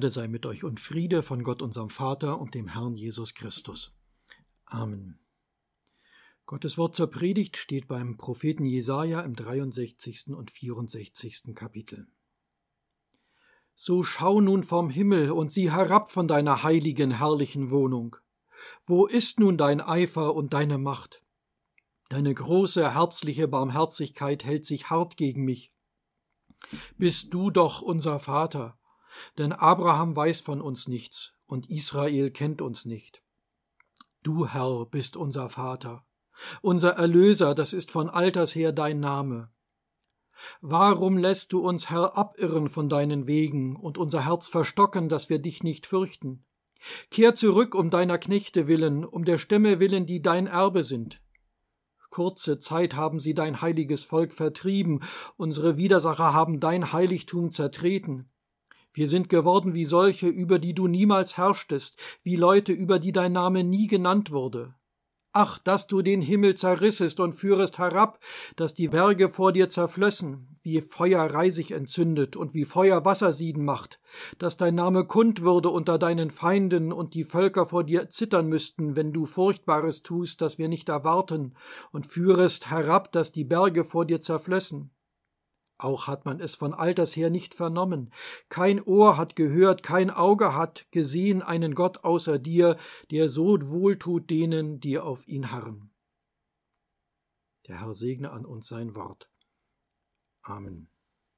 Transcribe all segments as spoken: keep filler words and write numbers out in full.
Gnade sei mit euch und Friede von Gott unserem Vater und dem Herrn Jesus Christus. Amen. Gottes Wort zur Predigt steht beim Propheten Jesaja im dreiundsechzigsten und vierundsechzigsten Kapitel. So schau nun vom Himmel und sieh herab von deiner heiligen, herrlichen Wohnung. Wo ist nun dein Eifer und deine Macht? Deine große, herzliche Barmherzigkeit hält sich hart gegen mich. Bist du doch unser Vater, denn Abraham weiß von uns nichts und Israel kennt uns nicht. Du, Herr, bist unser Vater, unser Erlöser, das ist von alters her dein Name. Warum lässt du uns, Herr, abirren von deinen Wegen und unser Herz verstocken, dass wir dich nicht fürchten? Kehr zurück um deiner Knechte willen, um der Stämme willen, die dein Erbe sind. Kurze Zeit haben sie dein heiliges Volk vertrieben, unsere Widersacher haben dein Heiligtum zertreten. Wir sind geworden wie solche, über die du niemals herrschtest, wie Leute, über die dein Name nie genannt wurde. Ach, dass du den Himmel zerrissest und führest herab, dass die Berge vor dir zerflössen, wie Feuer Reisig entzündet und wie Feuer Wasser sieden macht, dass dein Name kund würde unter deinen Feinden und die Völker vor dir zittern müssten, wenn du Furchtbares tust, das wir nicht erwarten, und führest herab, dass die Berge vor dir zerflössen. Auch hat man es von alters her nicht vernommen. Kein Ohr hat gehört, kein Auge hat gesehen einen Gott außer dir, der so wohltut denen, die auf ihn harren. Der Herr segne an uns sein Wort. Amen.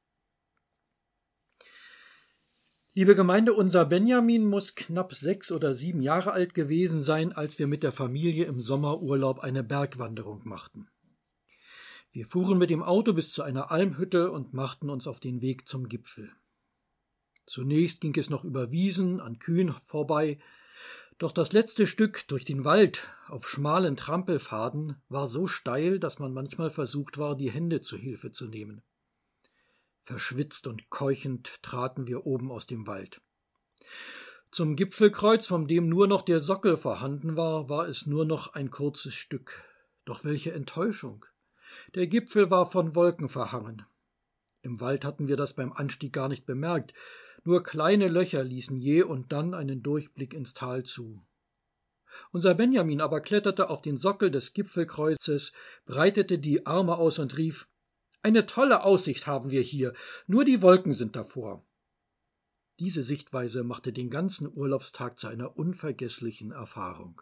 Liebe Gemeinde, unser Benjamin muss knapp sechs oder sieben Jahre alt gewesen sein, als wir mit der Familie im Sommerurlaub eine Bergwanderung machten. Wir fuhren mit dem Auto bis zu einer Almhütte und machten uns auf den Weg zum Gipfel. Zunächst ging es noch über Wiesen an Kühen vorbei, doch das letzte Stück durch den Wald auf schmalen Trampelpfaden war so steil, dass man manchmal versucht war, die Hände zu Hilfe zu nehmen. Verschwitzt und keuchend traten wir oben aus dem Wald. Zum Gipfelkreuz, von dem nur noch der Sockel vorhanden war, war es nur noch ein kurzes Stück. Doch welche Enttäuschung! Der Gipfel war von Wolken verhangen. Im Wald hatten wir das beim Anstieg gar nicht bemerkt, nur kleine Löcher ließen je und dann einen Durchblick ins Tal zu. Unser Benjamin aber kletterte auf den Sockel des Gipfelkreuzes, breitete die Arme aus und rief: »Eine tolle Aussicht haben wir hier, nur die Wolken sind davor.« Diese Sichtweise machte den ganzen Urlaubstag zu einer unvergesslichen Erfahrung.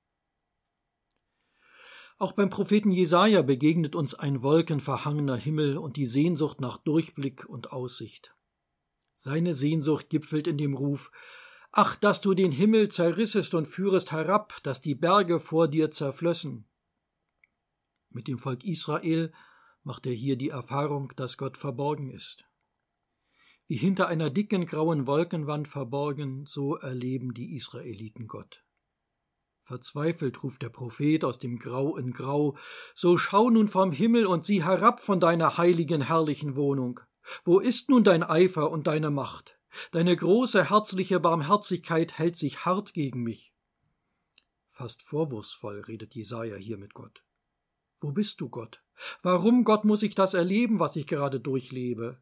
Auch beim Propheten Jesaja begegnet uns ein wolkenverhangener Himmel und die Sehnsucht nach Durchblick und Aussicht. Seine Sehnsucht gipfelt in dem Ruf: »Ach, dass du den Himmel zerrissest und führest herab, dass die Berge vor dir zerflössen.« Mit dem Volk Israel macht er hier die Erfahrung, dass Gott verborgen ist. Wie hinter einer dicken grauen Wolkenwand verborgen, so erleben die Israeliten Gott. Verzweifelt ruft der Prophet aus dem Grau in Grau: »So schau nun vom Himmel und sieh herab von deiner heiligen, herrlichen Wohnung. Wo ist nun dein Eifer und deine Macht? Deine große, herzliche Barmherzigkeit hält sich hart gegen mich.« Fast vorwurfsvoll redet Jesaja hier mit Gott. Wo bist du, Gott? Warum, Gott, muss ich das erleben, was ich gerade durchlebe?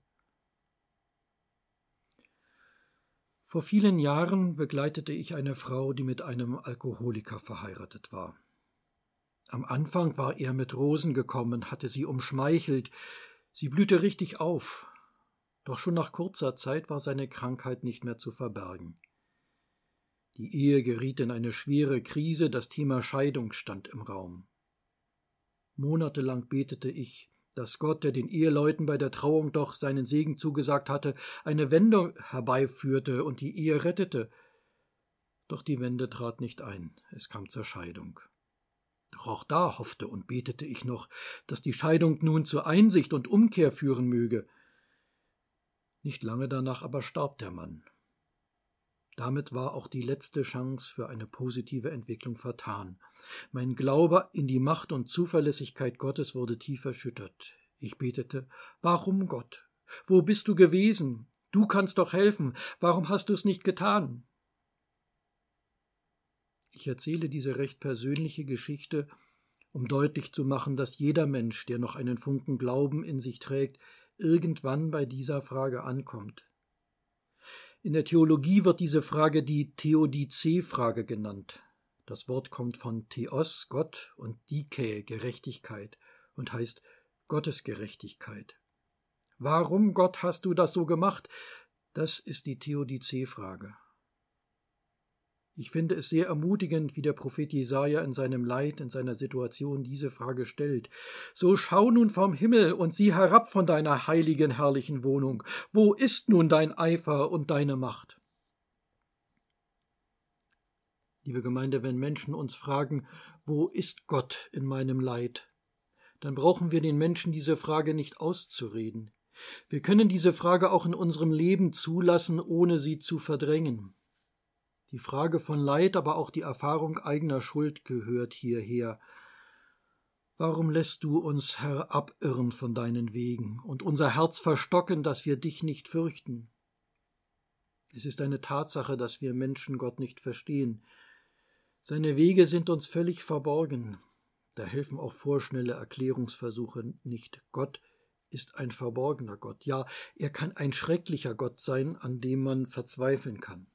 Vor vielen Jahren begleitete ich eine Frau, die mit einem Alkoholiker verheiratet war. Am Anfang war er mit Rosen gekommen, hatte sie umschmeichelt, sie blühte richtig auf. Doch schon nach kurzer Zeit war seine Krankheit nicht mehr zu verbergen. Die Ehe geriet in eine schwere Krise, das Thema Scheidung stand im Raum. Monatelang betete ich, dass Gott, der den Eheleuten bei der Trauung doch seinen Segen zugesagt hatte, eine Wendung herbeiführte und die Ehe rettete. Doch die Wende trat nicht ein, es kam zur Scheidung. Doch auch da hoffte und betete ich noch, dass die Scheidung nun zur Einsicht und Umkehr führen möge. Nicht lange danach aber starb der Mann. Damit war auch die letzte Chance für eine positive Entwicklung vertan. Mein Glaube in die Macht und Zuverlässigkeit Gottes wurde tief erschüttert. Ich betete: Warum, Gott? Wo bist du gewesen? Du kannst doch helfen. Warum hast du es nicht getan? Ich erzähle diese recht persönliche Geschichte, um deutlich zu machen, dass jeder Mensch, der noch einen Funken Glauben in sich trägt, irgendwann bei dieser Frage ankommt. In der Theologie wird diese Frage die Theodizee-Frage genannt. Das Wort kommt von Theos, Gott, und Dike, Gerechtigkeit, und heißt Gottesgerechtigkeit. Warum, Gott, hast du das so gemacht? Das ist die Theodizee-Frage. Ich finde es sehr ermutigend, wie der Prophet Jesaja in seinem Leid, in seiner Situation diese Frage stellt. So schau nun vom Himmel und sieh herab von deiner heiligen, herrlichen Wohnung. Wo ist nun dein Eifer und deine Macht? Liebe Gemeinde, wenn Menschen uns fragen, wo ist Gott in meinem Leid, dann brauchen wir den Menschen diese Frage nicht auszureden. Wir können diese Frage auch in unserem Leben zulassen, ohne sie zu verdrängen. Die Frage von Leid, aber auch die Erfahrung eigener Schuld gehört hierher. Warum lässt du uns, Herr, abirren von deinen Wegen und unser Herz verstocken, dass wir dich nicht fürchten? Es ist eine Tatsache, dass wir Menschen Gott nicht verstehen. Seine Wege sind uns völlig verborgen. Da helfen auch vorschnelle Erklärungsversuche nicht. Gott ist ein verborgener Gott. Ja, er kann ein schrecklicher Gott sein, an dem man verzweifeln kann.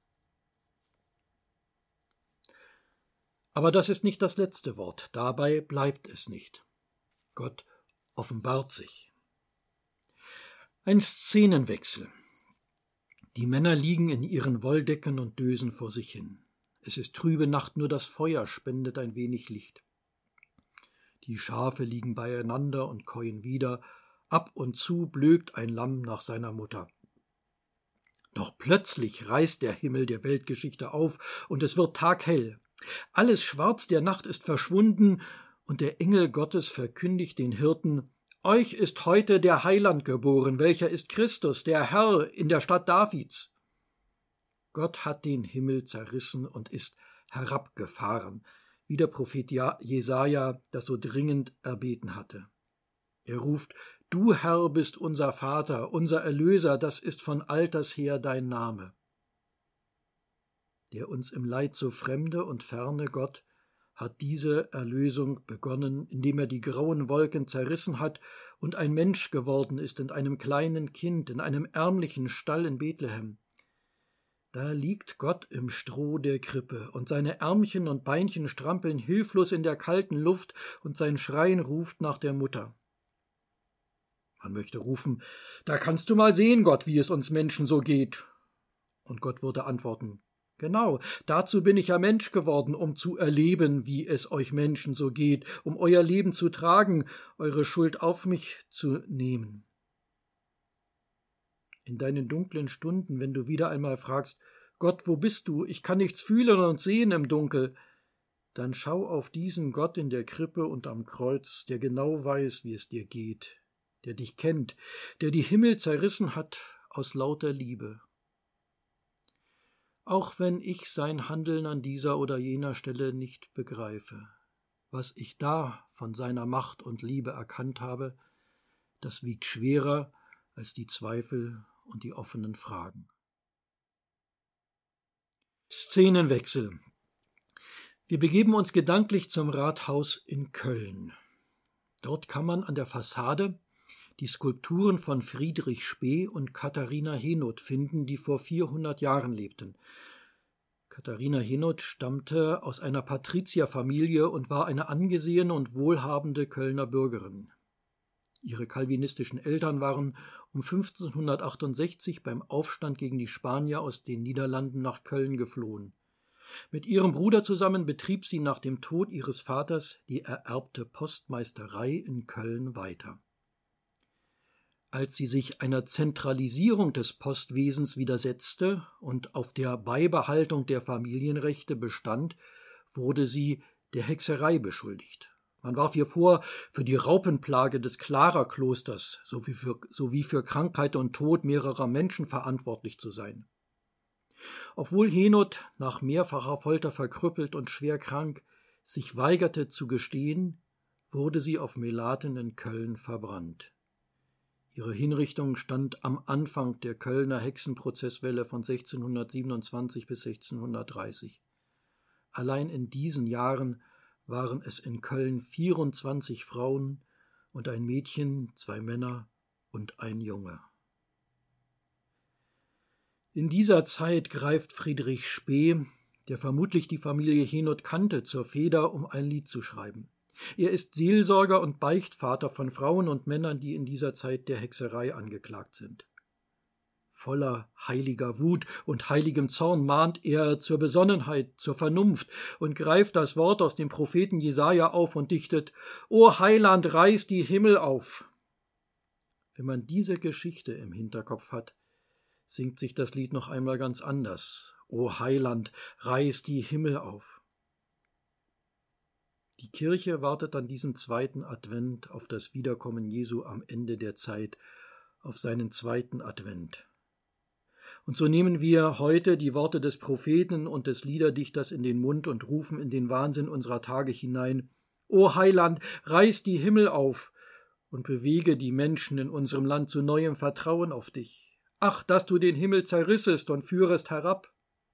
Aber das ist nicht das letzte Wort. Dabei bleibt es nicht. Gott offenbart sich. Ein Szenenwechsel. Die Männer liegen in ihren Wolldecken und dösen vor sich hin. Es ist trübe Nacht, nur das Feuer spendet ein wenig Licht. Die Schafe liegen beieinander und käuen wieder. Ab und zu blökt ein Lamm nach seiner Mutter. Doch plötzlich reißt der Himmel der Weltgeschichte auf und es wird taghell. Alles Schwarz der Nacht ist verschwunden und der Engel Gottes verkündigt den Hirten: Euch ist heute der Heiland geboren, welcher ist Christus, der Herr in der Stadt Davids. Gott hat den Himmel zerrissen und ist herabgefahren, wie der Prophet Jesaja das so dringend erbeten hatte. Er ruft: Du Herr bist unser Vater, unser Erlöser, das ist von alters her dein Name. Der uns im Leid so fremde und ferne Gott hat diese Erlösung begonnen, indem er die grauen Wolken zerrissen hat und ein Mensch geworden ist in einem kleinen Kind, in einem ärmlichen Stall in Bethlehem. Da liegt Gott im Stroh der Krippe, und seine Ärmchen und Beinchen strampeln hilflos in der kalten Luft, und sein Schreien ruft nach der Mutter. Man möchte rufen: Da kannst du mal sehen, Gott, wie es uns Menschen so geht. Und Gott würde antworten: Genau, dazu bin ich ja Mensch geworden, um zu erleben, wie es euch Menschen so geht, um euer Leben zu tragen, eure Schuld auf mich zu nehmen. In deinen dunklen Stunden, wenn du wieder einmal fragst: Gott, wo bist du? Ich kann nichts fühlen und sehen im Dunkel. Dann schau auf diesen Gott in der Krippe und am Kreuz, der genau weiß, wie es dir geht, der dich kennt, der die Himmel zerrissen hat aus lauter Liebe. Auch wenn ich sein Handeln an dieser oder jener Stelle nicht begreife, was ich da von seiner Macht und Liebe erkannt habe, das wiegt schwerer als die Zweifel und die offenen Fragen. Szenenwechsel. Wir begeben uns gedanklich zum Rathaus in Köln. Dort kann man an der Fassade die Skulpturen von Friedrich Spee und Katharina Henoth finden, die vor vierhundert Jahren lebten. Katharina Henoth stammte aus einer Patrizierfamilie und war eine angesehene und wohlhabende Kölner Bürgerin. Ihre calvinistischen Eltern waren um fünfzehnhundertachtundsechzig beim Aufstand gegen die Spanier aus den Niederlanden nach Köln geflohen. Mit ihrem Bruder zusammen betrieb sie nach dem Tod ihres Vaters die ererbte Postmeisterei in Köln weiter. Als sie sich einer Zentralisierung des Postwesens widersetzte und auf der Beibehaltung der Familienrechte bestand, wurde sie der Hexerei beschuldigt. Man warf ihr vor, für die Raupenplage des Klara-Klosters sowie für, sowie für Krankheit und Tod mehrerer Menschen verantwortlich zu sein. Obwohl Henoth nach mehrfacher Folter verkrüppelt und schwer krank sich weigerte zu gestehen, wurde sie auf Melaten in Köln verbrannt. Ihre Hinrichtung stand am Anfang der Kölner Hexenprozesswelle von sechzehnhundertsiebenundzwanzig bis sechzehnhundertdreißig. Allein in diesen Jahren waren es in Köln vierundzwanzig Frauen und ein Mädchen, zwei Männer und ein Junge. In dieser Zeit greift Friedrich Spee, der vermutlich die Familie Henoth kannte, zur Feder, um ein Lied zu schreiben. Er ist Seelsorger und Beichtvater von Frauen und Männern, die in dieser Zeit der Hexerei angeklagt sind. Voller heiliger Wut und heiligem Zorn mahnt er zur Besonnenheit, zur Vernunft und greift das Wort aus dem Propheten Jesaja auf und dichtet: O Heiland, reiß die Himmel auf! Wenn man diese Geschichte im Hinterkopf hat, singt sich das Lied noch einmal ganz anders. O Heiland, reiß die Himmel auf! Die Kirche wartet an diesem zweiten Advent auf das Wiederkommen Jesu am Ende der Zeit, auf seinen zweiten Advent. Und so nehmen wir heute die Worte des Propheten und des Liederdichters in den Mund und rufen in den Wahnsinn unserer Tage hinein: O Heiland, reiß die Himmel auf und bewege die Menschen in unserem Land zu neuem Vertrauen auf dich. Ach, dass du den Himmel zerrissest und führest herab.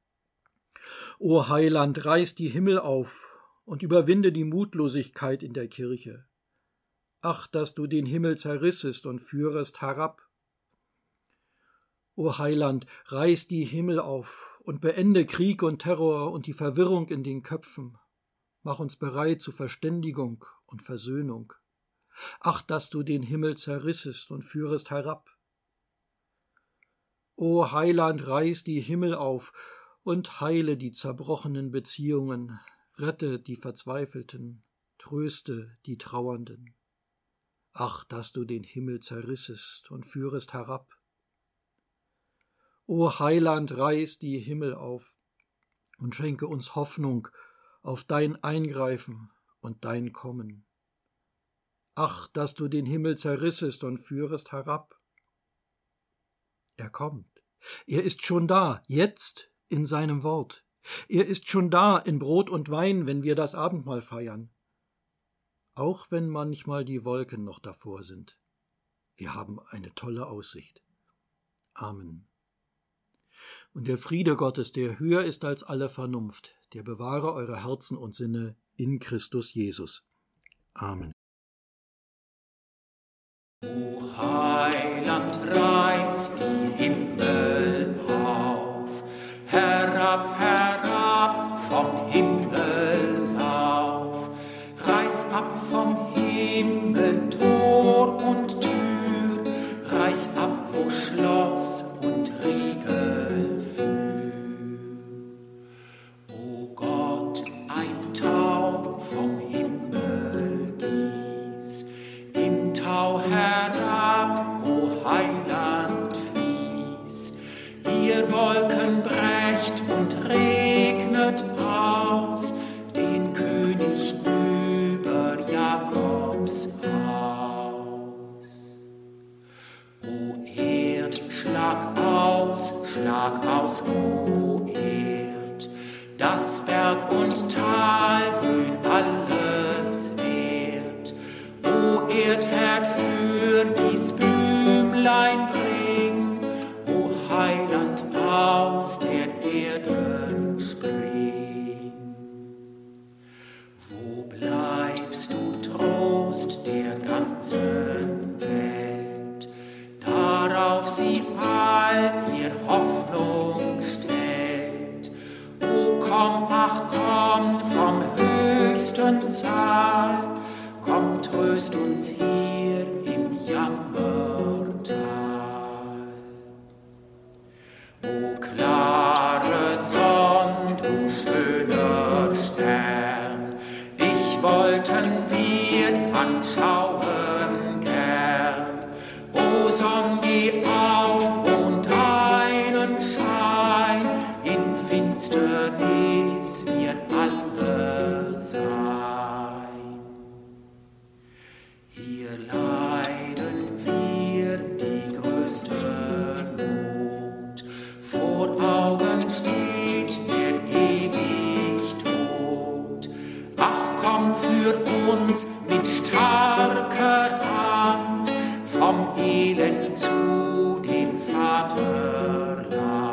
O Heiland, reiß die Himmel auf und überwinde die Mutlosigkeit in der Kirche. Ach, dass du den Himmel zerrissest und führest herab. O Heiland, reiß die Himmel auf und beende Krieg und Terror und die Verwirrung in den Köpfen. Mach uns bereit zu Verständigung und Versöhnung. Ach, dass du den Himmel zerrissest und führest herab. O Heiland, reiß die Himmel auf und heile die zerbrochenen Beziehungen, rette die Verzweifelten, tröste die Trauernden. Ach, dass du den Himmel zerrissest und führest herab. O Heiland, reiß die Himmel auf und schenke uns Hoffnung auf dein Eingreifen und dein Kommen. Ach, dass du den Himmel zerrissest und führest herab. Er kommt. Er ist schon da, jetzt in seinem Wort. Er ist schon da in Brot und Wein, wenn wir das Abendmahl feiern. Auch wenn manchmal die Wolken noch davor sind. Wir haben eine tolle Aussicht. Amen. Und der Friede Gottes, der höher ist als alle Vernunft, der bewahre eure Herzen und Sinne in Christus Jesus. Amen. O Heiland, reiß die Himmel auf, herab, herab vom Himmel auf, reiß ab vom Himmel Tor und Tür, reiß ab, wo Schloss und Riegel führ. O Gott, ein Tau vom Himmel gieß, im Tau herab, o Heiland, fließ. Ihr Wolken brecht und regnet aus den König über Jakobs Haus. O Erd, schlag aus, schlag aus, o Erd, das Berg und Tal grün alles wert. O Erdherr, für dies Blümlein bring, o Heiland, aus der Erden spring. Wo bleibst du, Trost der ganzen Welt, darauf sie all ihr Hoffnung stellt? O komm, ach komm vom höchsten Saal, komm, tröst uns hier im Jammertal. O klare Sonn, du schöner Stern, dich wollten wir anschauen gern. O Sonn, geh auf und deinen Schein in Finsternis wir alle sein. Hier leiden wir die größte Not, vor Augen steht der ewig Tod. Ach, komm für uns mit starker Hand vom Elend zu dem Vaterland.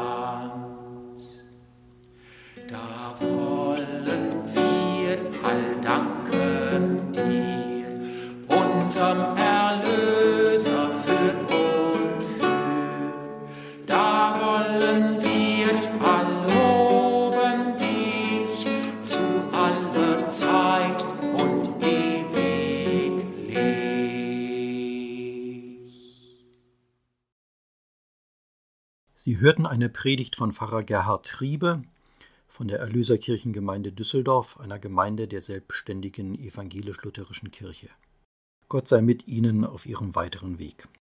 Da wollen wir all danken dir, unserem Erlöser für und für. Da wollen wir Sie hörten eine Predigt von Pfarrer Gerhard Triebe von der Erlöserkirchengemeinde Düsseldorf, einer Gemeinde der selbstständigen evangelisch-lutherischen Kirche. Gott sei mit Ihnen auf Ihrem weiteren Weg.